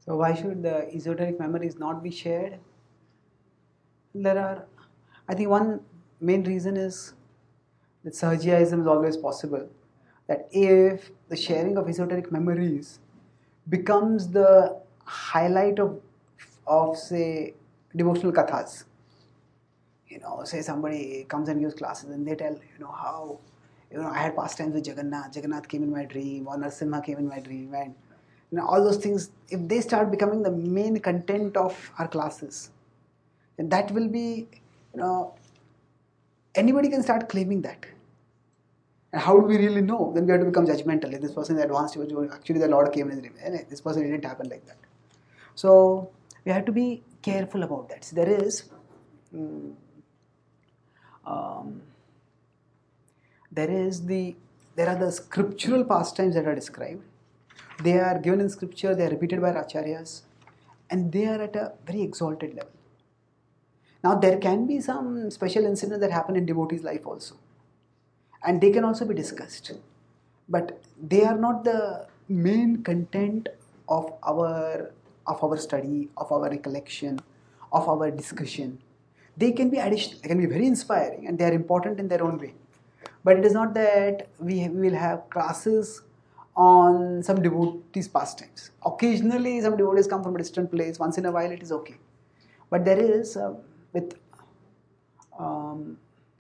So why should the esoteric memories not be shared? I think one main reason is that Sahajiaism is always possible. That if the sharing of esoteric memories becomes the highlight of say, devotional kathas, say somebody comes and gives classes and they tell, how, I had pastimes with Jagannath. Jagannath came in my dream, or Narasimha came in my dream, and all those things. If they start becoming the main content of our classes, then that will be, anybody can start claiming that. And how do we really know? Then we have to become judgmental. If this person is advanced, actually the Lord came in his dream. This person didn't happen like that. So we have to be careful about that. So um, there are the scriptural pastimes that are described. They are given in scripture, they are repeated by acharyas, and they are at a very exalted level. Now there can be some special incidents that happen in devotees' life also, and they can also be discussed, but they are not the main content of our study, of our recollection, of our discussion. They can be additional, they can be very inspiring, and they are important in their own way. But it is not that we will have classes on some devotees' pastimes. Occasionally, some devotees come from a distant place. Once in a while, it is okay. But there is with um,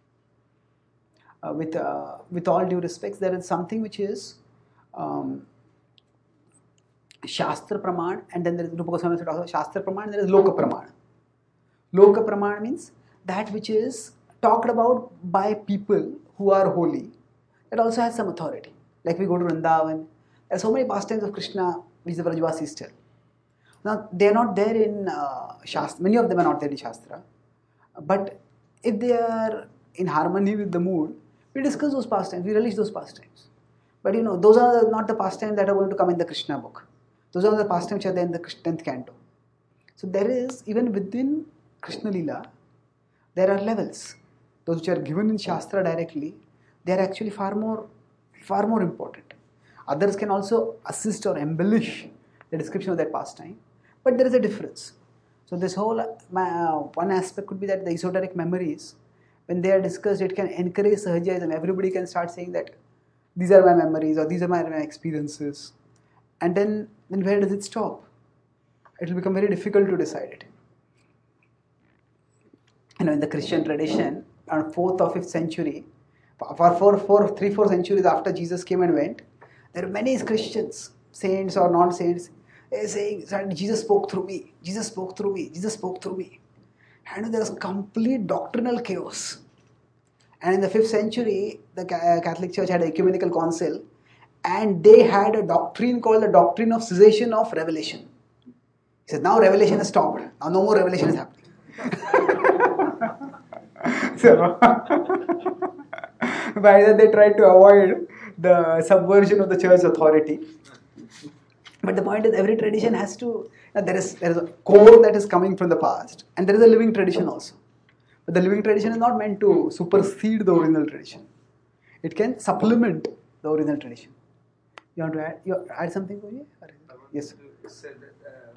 with all due respects, there is something which is um, Shastra Praman, and then there is Rupa Goswami said also Shastra Praman, and there is Loka Praman. Loka Praman means that which is talked about by people who are holy. That also has some authority. Like we go to Vrindavan, there are so many pastimes of Krishna which the Vrajvasis tell. Now they are not there in Shastra. Many of them are not there in Shastra. But if they are in harmony with the mood, we discuss those pastimes, we relish those pastimes. But those are not the pastimes that are going to come in the Krishna book. Those are the pastimes which are there in the 10th canto. So there is, even within Krishna Lila, there are levels. Those which are given in Shastra directly, they are actually far more important. Others can also assist or embellish the description of that pastime, but there is a difference. So this whole one aspect could be that the esoteric memories, when they are discussed, it can encourage Sahajiaism. Everybody can start saying that these are my memories or these are my experiences, and then where does it stop? It will become very difficult to decide it. In the Christian tradition, around 4th or 5th century, for 3-4 centuries after Jesus came and went, there are many Christians, saints or non-saints, saying, Jesus spoke through me, Jesus spoke through me, Jesus spoke through me. And there was complete doctrinal chaos. And in the 5th century, the Catholic Church had an ecumenical council, and they had a doctrine called the doctrine of cessation of revelation. He said, now revelation has stopped. Now no more revelation is happening. So, by that they tried to avoid the subversion of the church authority. But the point is, every tradition has to, there is a core that is coming from the past, and there is a living tradition also. But the living tradition is not meant to supersede the original tradition. It can supplement the original tradition. You want to add something, Pooja? Yes. You said that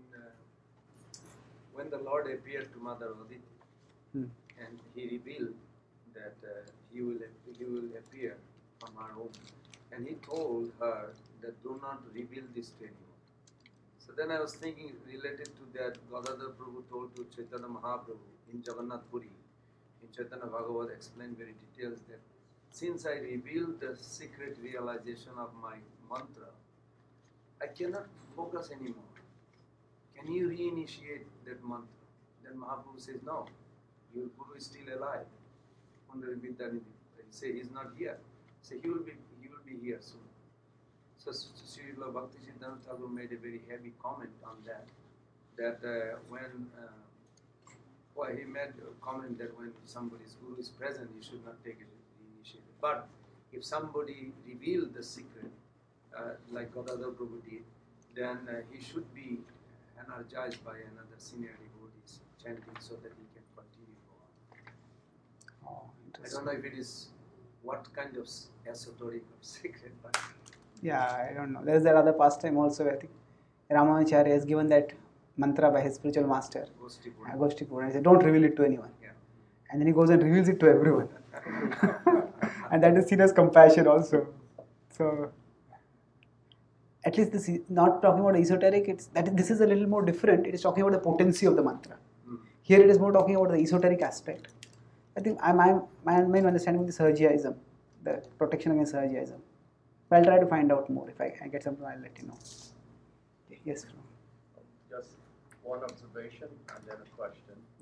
when the Lord appeared to Mother Aditi, and he revealed that he will appear from her womb, and he told her that do not reveal this to anyone. So then I was thinking, related to that, Gadadhar Prabhu told to Chaitanya Mahaprabhu in Jagannath Puri, in Chaitanya Bhagavad explained very details that since I revealed the secret realization of my mantra, I cannot focus anymore. Can you reinitiate that mantra? Then Mahaprabhu says, no, your Guru is still alive. He says he's not here. So he will be here soon. So Srila Bhakti Siddhanta Thakur made a very heavy comment on that. That he made a comment that when somebody's Guru is present, you should not take it initiative. But if somebody revealed the secret, like Gadadhar Prabhu did, then he should be energized by another senior devotees chanting so that he can continue to go on. I don't know if it is what kind of esoteric or secret, but yeah, I don't know. There's that other pastime also, I think. Ramanujacharya has given that mantra by his spiritual master, Goshtipur. Goshtipur, and he said, don't reveal it to anyone. Yeah. And then he goes and reveals it to everyone. And that is seen as compassion also. So, at least this is not talking about esoteric, this is a little more different. It is talking about the potency of the mantra. Here it is more talking about the esoteric aspect. I think my main understanding is Sergioism, the protection against Sergioism. But I'll try to find out more. If I get something, I'll let you know. Yes. Just one observation and then a question.